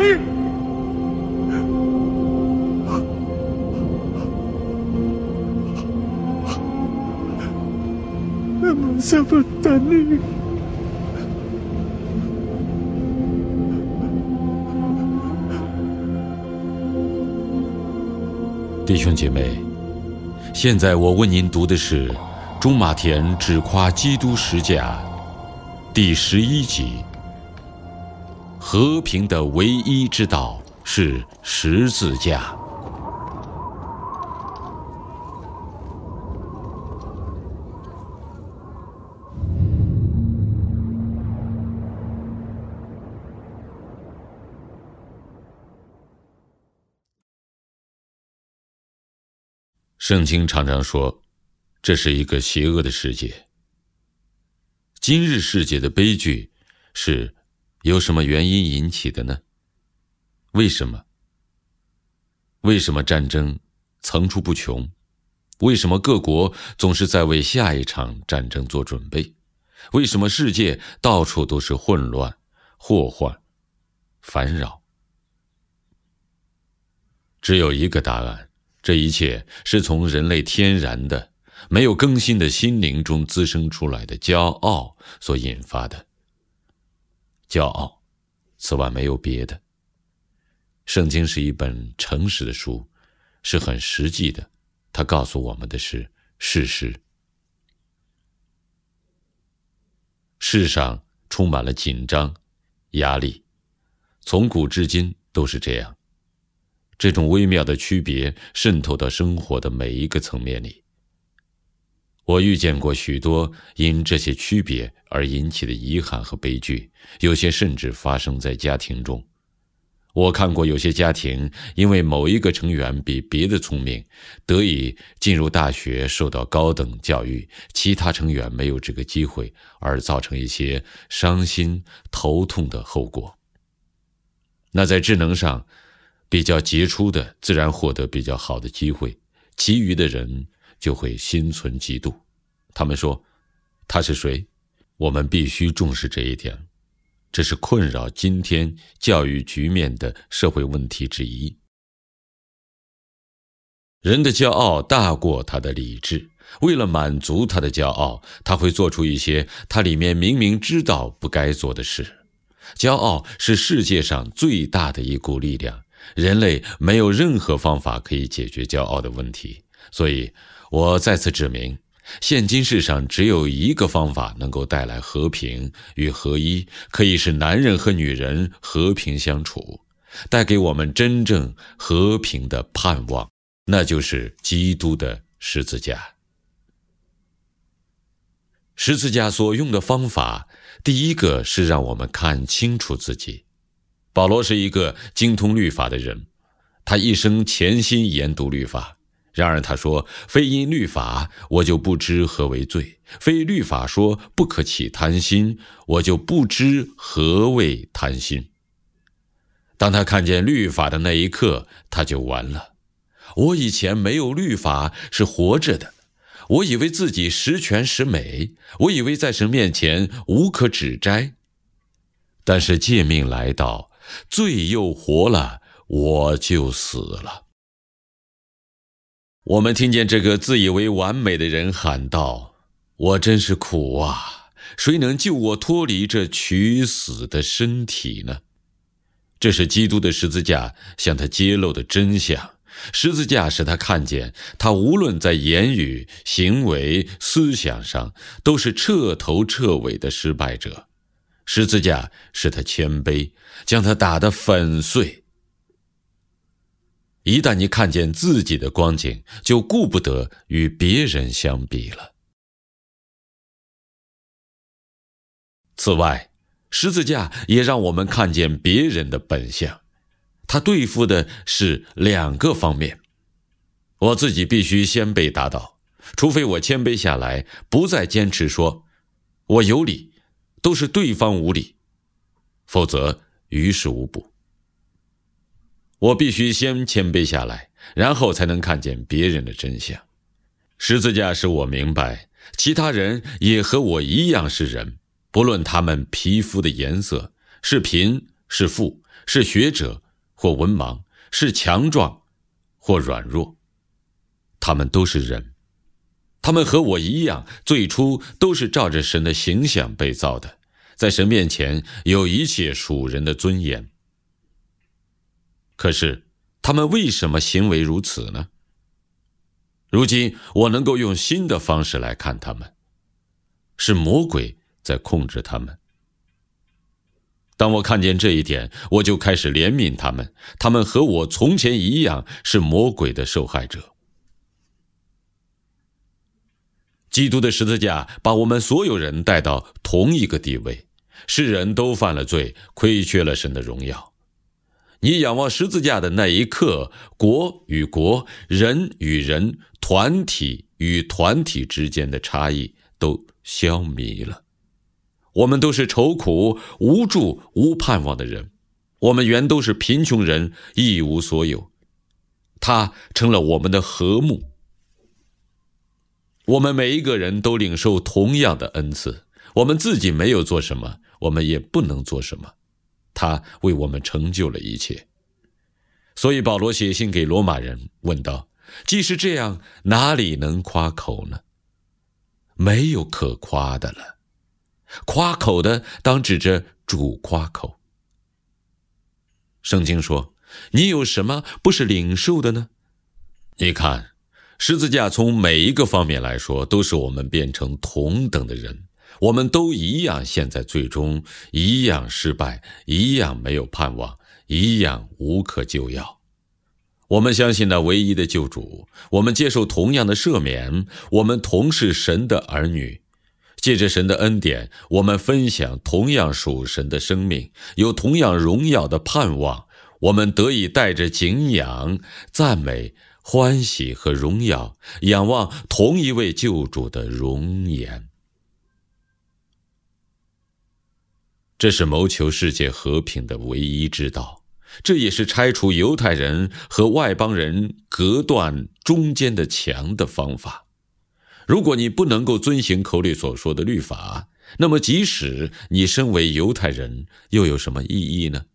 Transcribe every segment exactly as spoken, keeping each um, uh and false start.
怎么办呢？ 弟兄姐妹，现在我为您读的是中马田只夸基督十架第十一集。和平的唯一之道是十字架。圣经常常说，这是一个邪恶的世界。今日世界的悲剧是由什么原因引起的呢？为什么？为什么战争层出不穷？为什么各国总是在为下一场战争做准备？为什么世界到处都是混乱、祸患、烦扰？只有一个答案，这一切是从人类天然的、没有更新的心灵中滋生出来的骄傲所引发的。骄傲，此外没有别的。圣经是一本诚实的书，是很实际的，它告诉我们的是事实。世上充满了紧张、压力，从古至今都是这样。这种微妙的区别渗透到生活的每一个层面里。我遇见过许多因这些区别而引起的遗憾和悲剧，有些甚至发生在家庭中。我看过有些家庭因为某一个成员比别的聪明，得以进入大学受到高等教育，其他成员没有这个机会，而造成一些伤心头痛的后果。那在智能上比较杰出的自然获得比较好的机会，其余的人就会心存嫉妒。他们说，他是谁？我们必须重视这一点，这是困扰今天教育局面的社会问题之一。人的骄傲大过他的理智，为了满足他的骄傲，他会做出一些他里面明明知道不该做的事。骄傲是世界上最大的一股力量，人类没有任何方法可以解决骄傲的问题。所以我再次指明，现今世上只有一个方法能够带来和平与合一，可以使男人和女人和平相处，带给我们真正和平的盼望，那就是基督的十字架。十字架所用的方法，第一个是让我们看清楚自己。保罗是一个精通律法的人，他一生潜心研读律法。然而他说，非因律法，我就不知何为罪；非律法说不可起贪心，我就不知何为贪心。当他看见律法的那一刻，他就完了。我以前没有律法是活着的，我以为自己十全十美，我以为在神面前无可指摘。但是诫命来到，罪又活了，我就死了。我们听见这个自以为完美的人喊道，我真是苦啊，谁能救我脱离这取死的身体呢？这是基督的十字架向他揭露的真相。十字架使他看见，他无论在言语、行为、思想上都是彻头彻尾的失败者。十字架使他谦卑，将他打得粉碎。一旦你看见自己的光景，就顾不得与别人相比了。此外，十字架也让我们看见别人的本相，他对付的是两个方面。我自己必须先被打倒，除非我谦卑下来，不再坚持说我有理，都是对方无理，否则于事无补。我必须先谦卑下来，然后才能看见别人的真相。十字架使我明白，其他人也和我一样是人，不论他们皮肤的颜色，是贫是富，是学者或文盲，是强壮或软弱，他们都是人。他们和我一样，最初都是照着神的形象被造的，在神面前有一切属人的尊严。可是他们为什么行为如此呢？如今我能够用新的方式来看他们，是魔鬼在控制他们。当我看见这一点，我就开始怜悯他们，他们和我从前一样是魔鬼的受害者。基督的十字架把我们所有人带到同一个地位，世人都犯了罪，亏缺了神的荣耀。你仰望十字架的那一刻，国与国，人与人，团体与团体之间的差异都消弭了。我们都是愁苦、无助、无盼望的人，我们原都是贫穷人，一无所有。他成了我们的和睦。我们每一个人都领受同样的恩赐，我们自己没有做什么，我们也不能做什么，他为我们成就了一切。所以保罗写信给罗马人问道，既是这样，哪里能夸口呢？没有可夸的了，夸口的当指着主夸口。圣经说，你有什么不是领受的呢？你看，十字架从每一个方面来说，都使我们变成同等的人，我们都一样陷在罪中，一样失败，一样没有盼望，一样无可救药。我们相信那唯一的救主，我们接受同样的赦免，我们同是神的儿女。借着神的恩典，我们分享同样属神的生命，有同样荣耀的盼望，我们得以带着敬仰、赞美、欢喜和荣耀，仰望同一位救主的容颜。这是谋求世界和平的唯一之道，这也是拆除犹太人和外邦人隔断中间的墙的方法。如果你不能够遵行口里所说的律法，那么即使你身为犹太人，又有什么意义呢？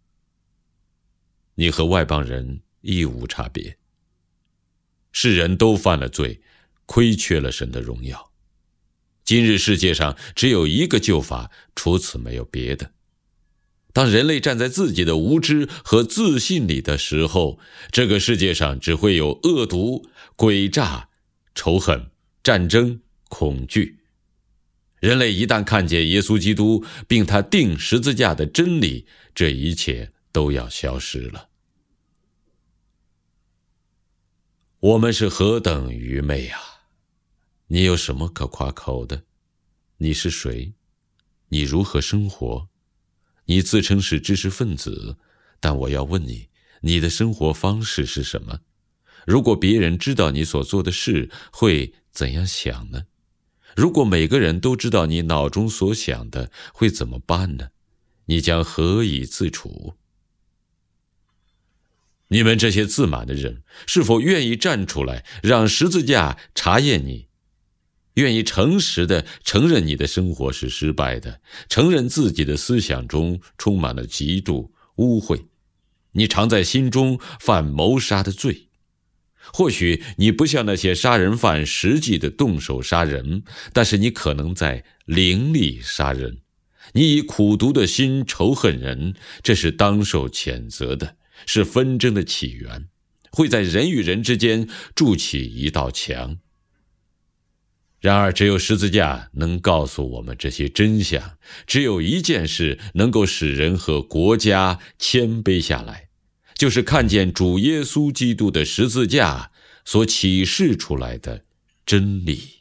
你和外邦人一无差别。世人都犯了罪，亏缺了神的荣耀。今日世界上只有一个救法，除此没有别的。当人类站在自己的无知和自信里的时候，这个世界上只会有恶毒、诡诈、仇恨、战争、恐惧。人类一旦看见耶稣基督并他钉十字架的真理，这一切都要消失了。我们是何等愚昧啊！你有什么可夸口的？你是谁？你如何生活？你自称是知识分子，但我要问你，你的生活方式是什么？如果别人知道你所做的事，会怎样想呢？如果每个人都知道你脑中所想的，会怎么办呢？你将何以自处？你们这些自满的人，是否愿意站出来，让十字架查验你？愿意诚实地承认你的生活是失败的，承认自己的思想中充满了嫉妒、污秽，你常在心中犯谋杀的罪。或许你不像那些杀人犯实际的动手杀人，但是你可能在灵里杀人。你以苦毒的心仇恨人，这是当受谴责的，是纷争的起源，会在人与人之间筑起一道墙。然而只有十字架能告诉我们这些真相，只有一件事能够使人和国家谦卑下来，就是看见主耶稣基督的十字架所启示出来的真理。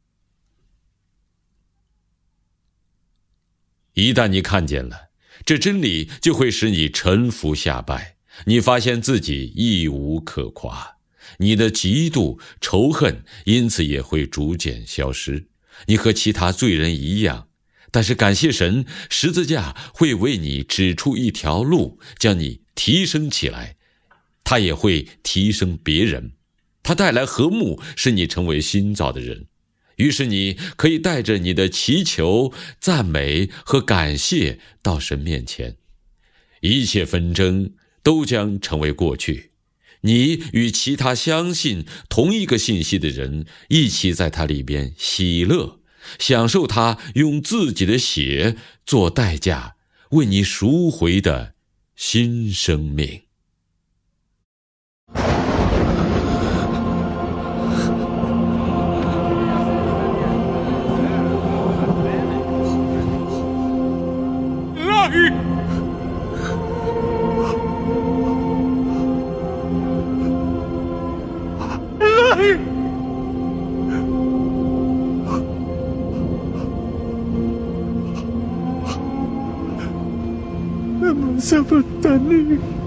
一旦你看见了，这真理就会使你臣服下拜，你发现自己一无可夸，你的嫉妒、仇恨因此也会逐渐消失。你和其他罪人一样，但是感谢神，十字架会为你指出一条路，将你提升起来。它也会提升别人，它带来和睦，使你成为新造的人。于是你可以带着你的祈求、赞美和感谢到神面前。 一切纷争都将成为过去。你与其他相信同一个信息的人一起在它里边喜乐，享受他用自己的血做代价为你赎回的新生命。 لما سافرتني